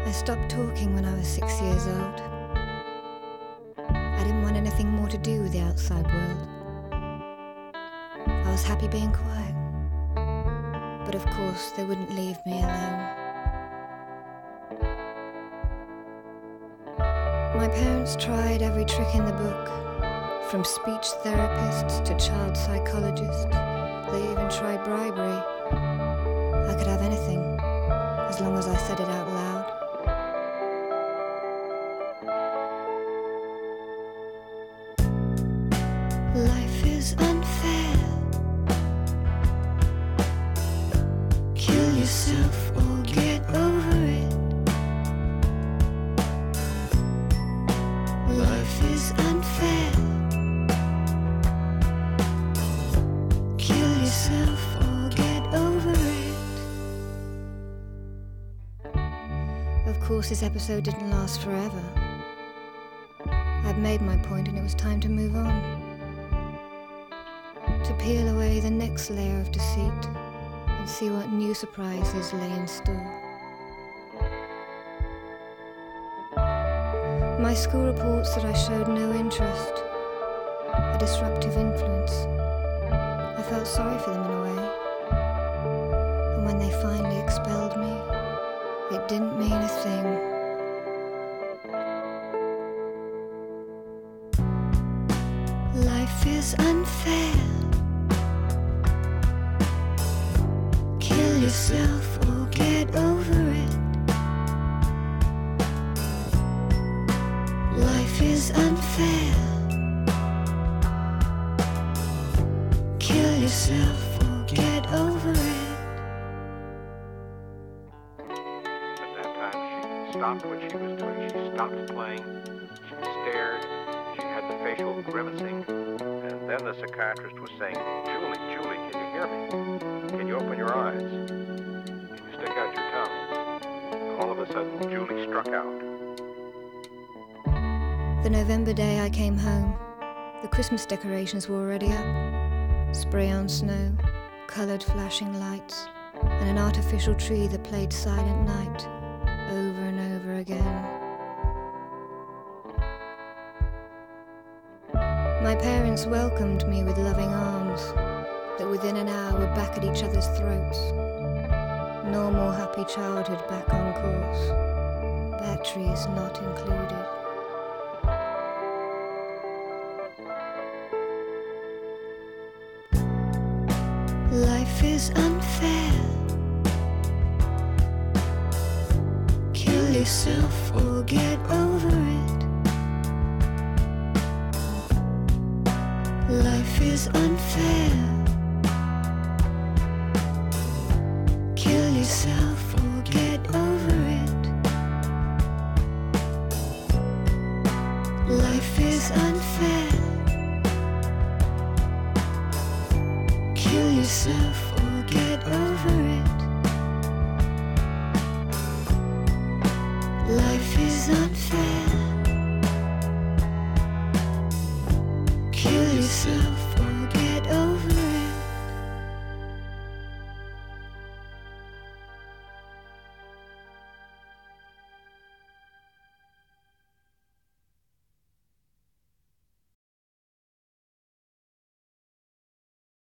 I stopped talking when I was 6 years old. I didn't want anything more to do with the outside world. I was happy being quiet. But of course, they wouldn't leave me alone. My parents tried every trick in the book, from speech therapists to child psychologists. They even tried bribery. I could have anything, as long as I said it out loud. Life is unfair. Kill yourself or get over it. Life is unfair. Kill yourself or get over it. Of course, this episode didn't last forever. I'd made my point and it was time to move on. To peel away the next layer of deceit and see what new surprises lay in store. My school reports that I showed no interest, a disruptive influence. I felt sorry for them in a way. And when they finally expelled me, it didn't mean a thing. Life is unfair. Kill yourself or get over it. Life is unfair. Kill yourself or get over it. At that time, she stopped what she was doing. She stopped playing. She stared. She had the facial grimacing. And then the psychiatrist was saying, Julie, can you hear me? Can you open your eyes? Can you stick out your tongue? All of a sudden, Julie struck out. The November day I came home, the Christmas decorations were already up. Spray on snow, coloured flashing lights, and an artificial tree that played Silent Night over and over again. My parents welcomed me with loving arms that within an hour were back at each other's throats. Normal happy childhood back on course. Batteries not included. Life is unfair. Kill yourself or get over it. Life is unfair.